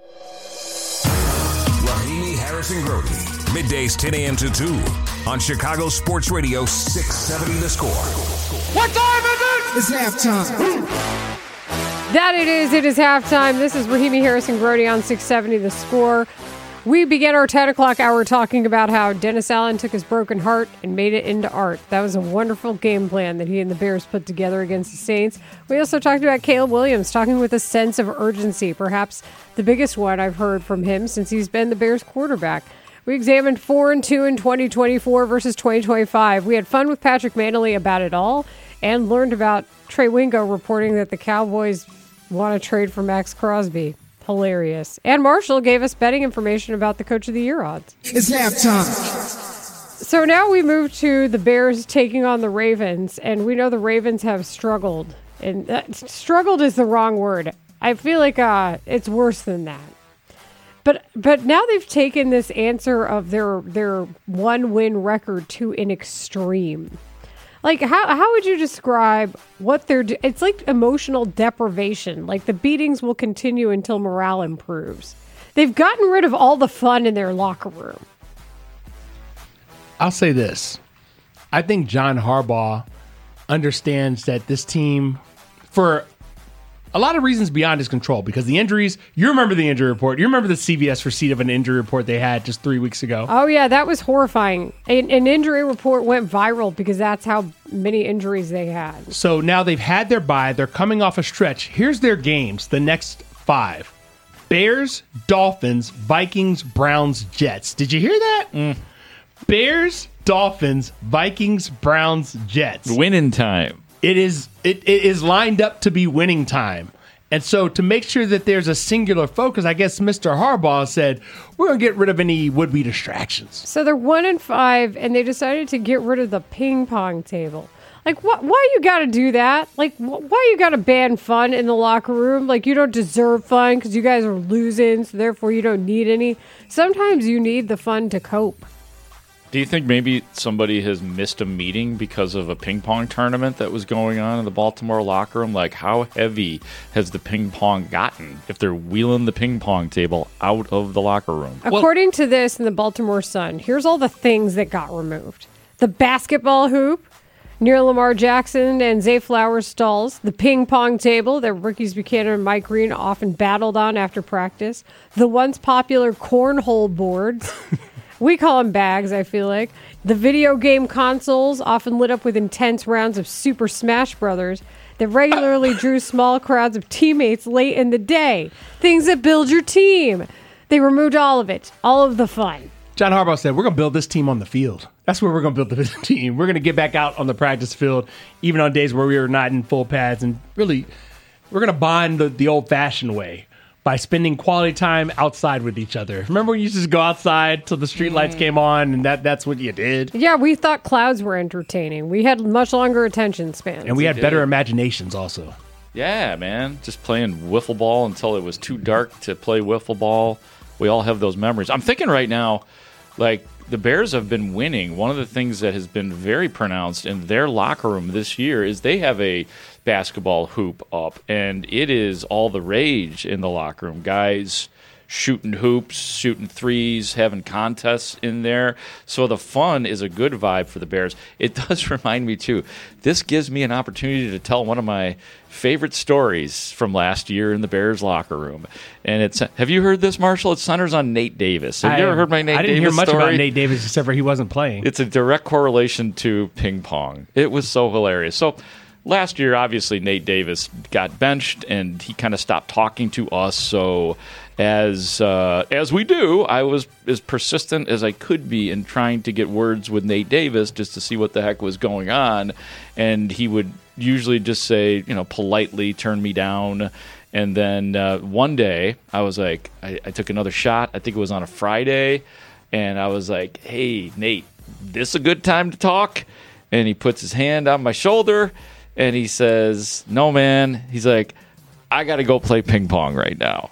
Rahimi Harrison Grody. Middays ten a.m. to two on Chicago Sports Radio six seventy The Score. What time is it? It's halftime. That it is. It is halftime. This is Rahimi Harrison Grody on six seventy The Score. We began our ten o'clock hour talking about how Dennis Allen took his broken heart and made it into art. That was a wonderful game plan that he and the Bears put together against the Saints. We also talked about Caleb Williams talking with a sense of urgency, perhaps the biggest one I've heard from him since he's been the Bears quarterback. We examined four and two in twenty twenty-four versus twenty twenty-five. We had fun with Patrick Manley about it all and learned about Trey Wingo reporting that the Cowboys want to trade for Max Crosby. Hilarious. And Marshall gave us betting information about the Coach of the Year odds. It's halftime. So now we move to the Bears taking on the Ravens, and we know the Ravens have struggled. And uh, struggled is the wrong word. I feel like uh, it's worse than that. But but now they've taken this answer of their their one-win record to an extreme. Like, how how would you describe what they're doing? It's like emotional deprivation. Like, the beatings will continue until morale improves. They've gotten rid of all the fun in their locker room. I'll say this. I think John Harbaugh understands that this team, for a lot of reasons beyond his control, because the injuries, you remember the injury report. You remember the C B S receipt of an injury report they had just three weeks ago. Oh, yeah, that was horrifying. An, an injury report went viral because that's how many injuries they had. So now they've had their bye. They're coming off a stretch. Here's their games, the next five. Bears, Dolphins, Vikings, Browns, Jets. Did you hear that? Mm. Bears, Dolphins, Vikings, Browns, Jets. Winning time. It is it, it is lined up to be winning time. And so to make sure that there's a singular focus, I guess Mister Harbaugh said, we're going to get rid of any would-be distractions. So they're one and five, and they decided to get rid of the ping pong table. Like, what? Why you got to do that? Like, wh- why you got to ban fun in the locker room? Like, you don't deserve fun because you guys are losing, so therefore you don't need any. Sometimes you need the fun to cope. Do you think maybe somebody has missed a meeting because of a ping pong tournament that was going on in the Baltimore locker room? Like, how heavy has the ping pong gotten if they're wheeling the ping pong table out of the locker room? According to this in the Baltimore Sun, here's all the things that got removed. The basketball hoop near Lamar Jackson and Zay Flowers stalls. The ping pong table that rookies Buchanan and Mike Green often battled on after practice. The once popular cornhole boards. We call them bags, I feel like. The video game consoles, often lit up with intense rounds of Super Smash Brothers, that regularly drew small crowds of teammates late in the day. Things that build your team. They removed all of it, all of the fun. John Harbaugh said, we're going to build this team on the field. That's where we're going to build the team. We're going to get back out on the practice field, even on days where we are not in full pads. And really, we're going to bond the, the old-fashioned way by spending quality time outside with each other. Remember when you used to just go outside till the street lights came on, and that, that's what you did? Yeah, we thought clouds were entertaining. We had much longer attention spans. And we had better imaginations also. Yeah, man. Just playing wiffle ball until it was too dark to play wiffle ball. We all have those memories. I'm thinking right now, like, the Bears have been winning. One of the things that has been very pronounced in their locker room this year is they have a basketball hoop up, and it is all the rage in the locker room. Guys shooting hoops, shooting threes, having contests in there. So the fun is a good vibe for the Bears. It does remind me, too, this gives me an opportunity to tell one of my favorite stories from last year in the Bears locker room. And it's, have you heard this, Marshall? It centers on Nate Davis. Have I, you ever heard my Nate Davis I didn't Davis hear much story? about Nate Davis except for he wasn't playing. It's a direct correlation to ping pong. It was so hilarious. So last year, obviously, Nate Davis got benched, and he kind of stopped talking to us. So as uh, as we do, I was as persistent as I could be in trying to get words with Nate Davis just to see what the heck was going on. And he would usually just say, you know, politely turn me down. And then uh, one day, I was like, I, I took another shot. I think it was on a Friday. And I was like, hey, Nate, this a good time to talk? And he puts his hand on my shoulder, and he says, no, man. He's like, I got to go play ping pong right now.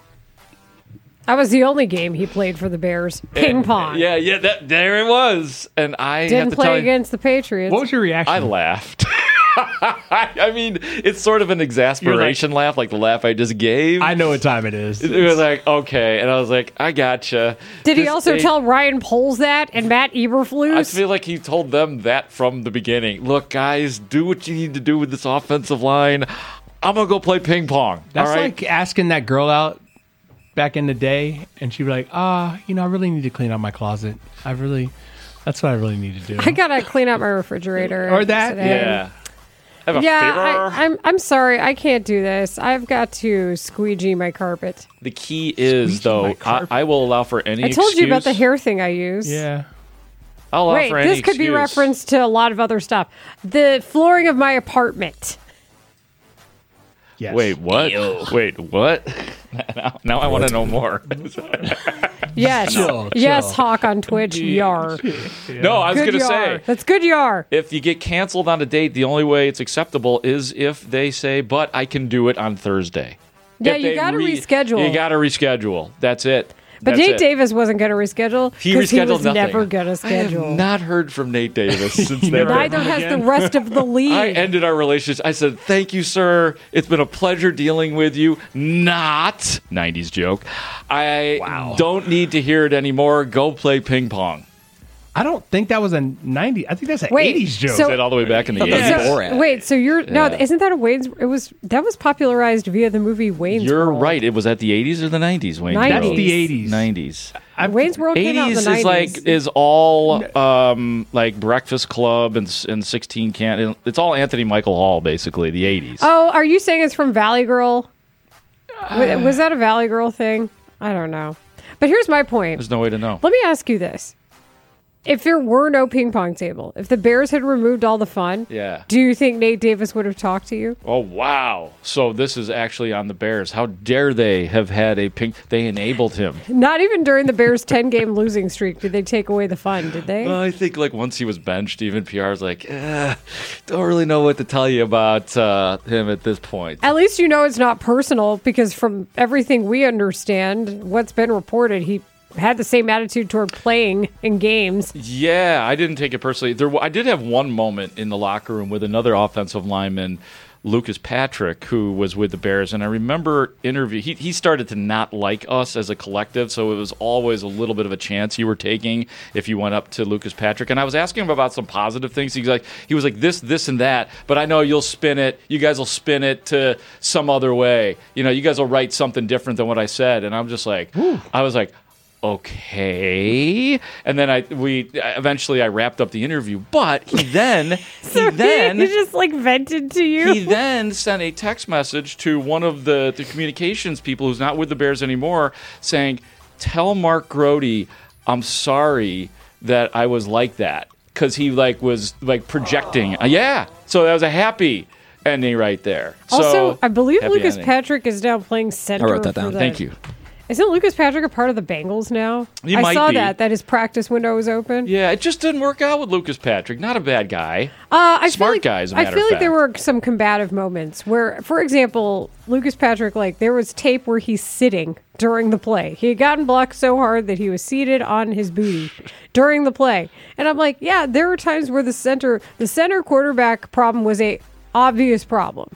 That was the only game he played for the Bears. Ping and, pong. Yeah, yeah, that, there it was. And I didn't have to play tell against you, the Patriots. What was your reaction? I laughed. I mean, it's sort of an exasperation like, laugh, like the laugh I just gave. I know what time it is. It was like, okay. And I was like, I gotcha. Did this he also ain't... tell Ryan Poles that and Matt Eberflus? I feel like he told them that from the beginning. Look, guys, do what you need to do with this offensive line. I'm going to go play ping pong. That's all right? like asking that girl out back in the day, and she'd be like, "Ah, you know, I really need to clean out my closet. I really, that's what I really need to do." I gotta clean out my refrigerator. Or that, today. Yeah. I have a yeah, favor. I, I'm I'm sorry, I can't do this. I've got to squeegee my carpet. The key is, though, I, I will allow for any I told excuse. you about the hair thing I use. Yeah. I'll allow Wait, for any this could be excuse. referenced to a lot of other stuff. The flooring of my apartment. Yes. Wait, what? Wait, what? now, now I want to know more. Yes. Chill, yes, chill. Hawk on Twitch. Yar. No, I was Good going to yar. say. That's good yar. If you get canceled on a date, the only way it's acceptable is if they say, but I can do it on Thursday. Yeah, If you they got to re- reschedule. You got to reschedule. That's it. But That's Nate it. Davis wasn't going to reschedule He because he rescheduled was nothing. never going to I have schedule. not heard from Nate Davis since that Neither day. has the rest of the league. I ended our relationship. I said, thank you, sir. It's been a pleasure dealing with you. Not nineties joke. I don't need to hear it anymore. Go play ping pong. I don't think that was a ninety. I think that's an Wait, eighties joke. so- Said all the way back in the So- eighties. wait, so you're no? Yeah. Isn't that a Wayne's? It was that was popularized via the movie Wayne's You're World. right. It was at the eighties or the nineties, Wayne. nineties. That's the eighties. nineties. Wayne's World came out in the eighties nineties. is like is all um, like Breakfast Club and and sixteen can. It's all Anthony Michael Hall basically. The eighties. Oh, are you saying it's from Valley Girl? Uh, was, was that a Valley Girl thing? I don't know. But here's my point. There's no way to know. Let me ask you this. If there were no ping pong table, if the Bears had removed all the fun, Yeah. do you think Nate Davis would have talked to you? Oh wow! So this is actually on the Bears. How dare they have had a pink? They enabled him. Not even during the Bears' ten-game losing streak did they take away the fun, did they? Well, I think like once he was benched, even P R's like, eh, don't really know what to tell you about uh, him at this point. At least you know it's not personal because from everything we understand, what's been reported, he had the same attitude toward playing in games. Yeah, I didn't take it personally. There, I did have one moment in the locker room with another offensive lineman, Lucas Patrick, who was with the Bears, and I remember interview. He he started to not like us as a collective, so it was always a little bit of a chance you were taking if you went up to Lucas Patrick. And I was asking him about some positive things. He's like, he was like this, this, and that. But I know you'll spin it. You guys will spin it to some other way. You know, you guys will write something different than what I said. And I'm just like, I was like. Okay, and then I we eventually I wrapped up the interview, but he then So he then he just like vented to you. he then sent a text message to one of the, the communications people who's not with the Bears anymore, saying, "Tell Mark Grody I'm sorry that I was like that," because he like was like projecting. Uh, yeah, so that was a happy ending right there. Also, So, I believe happy Lucas ending. Patrick is now playing center. I wrote that for down. the- Thank you. Isn't Lucas Patrick a part of the Bengals now? He I might saw be. that that his practice window was open. Yeah, it just didn't work out with Lucas Patrick. Not a bad guy. Uh, I Smart feel like, guy, as a I matter feel of like there fact. were some combative moments where, for example, Lucas Patrick, like there was tape where he's sitting during the play. He had gotten blocked so hard that he was seated on his booty during the play, and I'm like, yeah, there were times where the center, the center quarterback problem was a obvious problem.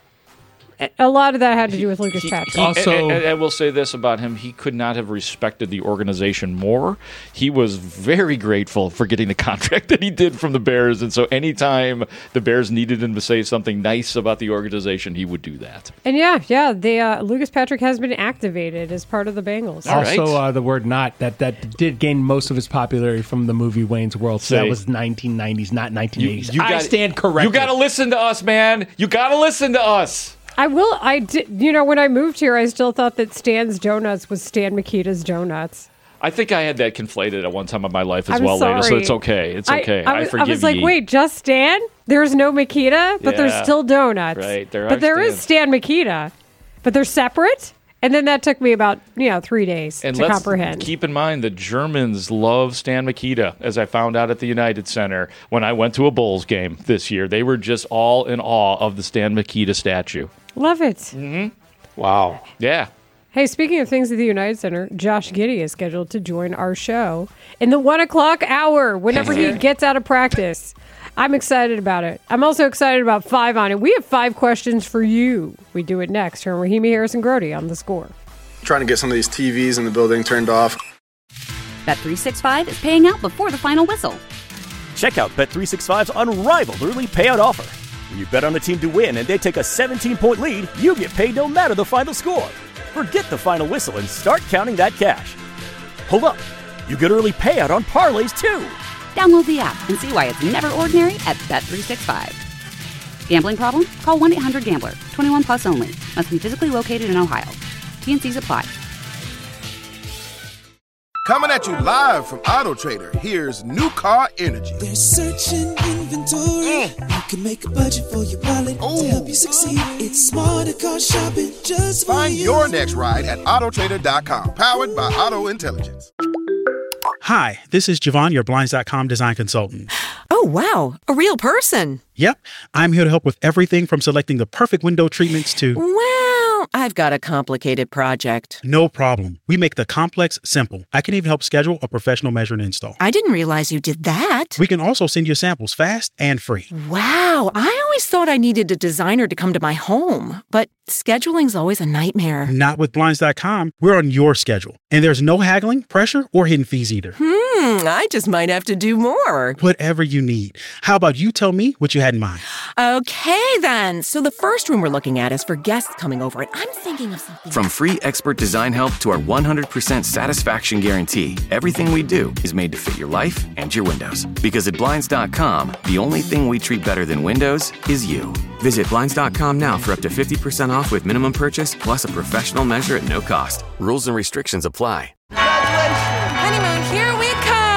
A lot of that had to do with Lucas Patrick. He- and, and I will say this about him: he could not have respected the organization more. He was very grateful for getting the contract that he did from the Bears, and so anytime the Bears needed him to say something nice about the organization, he would do that. And yeah, yeah, they uh, Lucas Patrick has been activated as part of the Bengals. Also, uh, the word "not" that that did gain most of its popularity from the movie Wayne's World. So that See? was nineteen nineties, not nineteen eighties. You I gotta- stand corrected. You got to listen to us, man. You got to listen to us. I will. I did. You know, when I moved here, I still thought that Stan's Donuts was Stan Mikita's Donuts. I think I had that conflated at one time of my life as I'm well, later, so sorry. it's okay. It's okay. I, I, was, forgive I was like, ye. wait, just Stan? There's no Mikita, but there's Yeah. still donuts. Right, there but are there is Stan Mikita, but they're separate. And then that took me about you know three days And to let's comprehend. keep in mind the Germans love Stan Mikita, as I found out at the United Center when I went to a Bulls game this year. They were just all in awe of the Stan Mikita statue. Love it. Mm-hmm. Wow. Yeah. Hey, speaking of things at the United Center, Josh Giddey is scheduled to join our show in the one o'clock hour whenever he gets out of practice. I'm excited about it. I'm also excited about Five on It. We have five questions for you. We do it next. From Rahimi Harrison Grody on The Score. Trying to get some of these T Vs in the building turned off. Bet three sixty-five is paying out before the final whistle. Check out Bet three sixty-five's unrivaled early payout offer. When you bet on a team to win and they take a seventeen-point lead, you get paid no matter the final score. Forget the final whistle and start counting that cash. Hold up. You get early payout on parlays, too. Download the app and see why it's never ordinary at Bet three sixty-five. Gambling problem? Call one eight hundred gambler. twenty-one plus only. Must be physically located in Ohio. T and C's apply. Coming at you live from Auto Trader, here's New Car Energy. They're searching inventory. Mm. You can make a budget for your wallet to help you succeed. It's smarter car shopping just for Find you. your next ride at auto trader dot com. Powered by Auto Intelligence. Hi, this is Javon, your Blinds dot com design consultant. Oh, wow. A real person. Yep. I'm here to help with everything from selecting the perfect window treatments to... Well, I've got a complicated project. No problem. We make the complex simple. I can even help schedule a professional measure and install. I didn't realize you did that. We can also send you samples fast and free. Wow. I always thought I needed a designer to come to my home, but scheduling's always a nightmare. Not with Blinds dot com. We're on your schedule. And there's no haggling, pressure, or hidden fees either. Hmm, I just might have to do more. Whatever you need. How about you tell me what you had in mind? Okay, then. So the first room we're looking at is for guests coming over, and I'm thinking of something. From free expert design help to our one hundred percent satisfaction guarantee, everything we do is made to fit your life and your windows. Because at Blinds dot com, the only thing we treat better than windows is you. Visit Blinds dot com now for up to fifty percent off with minimum purchase plus a professional measure at no cost. Rules and restrictions apply. Honeymoon, here we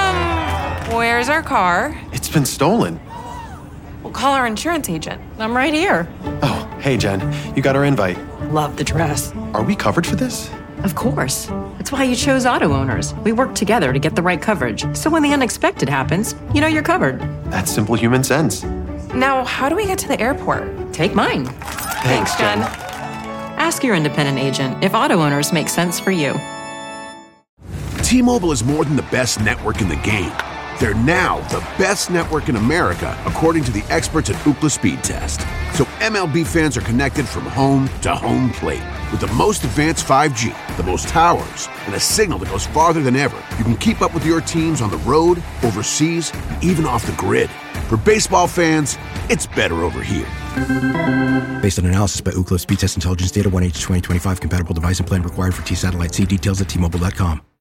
come. Where's our car? It's been stolen. We'll call our insurance agent. I'm right here. Oh, hey, Jen. You got our invite. Love the dress. Are we covered for this? Of course. That's why you chose Auto Owners. We work together to get the right coverage. So when the unexpected happens, you know you're covered. That's simple human sense. Now, how do we get to the airport? Take mine. Thanks, Jen. Ask your independent agent if Auto Owners make sense for you. T-Mobile is more than the best network in the game. They're now the best network in America, according to the experts at Ookla Speed Test. So M L B fans are connected from home to home plate. With the most advanced five G, the most towers, and a signal that goes farther than ever, you can keep up with your teams on the road, overseas, and even off the grid. For baseball fans, it's better over here. Based on analysis by Ookla Speed Test Intelligence Data, one H twenty twenty-five compatible device and plan required for T-Satellite. See details at T Mobile dot com.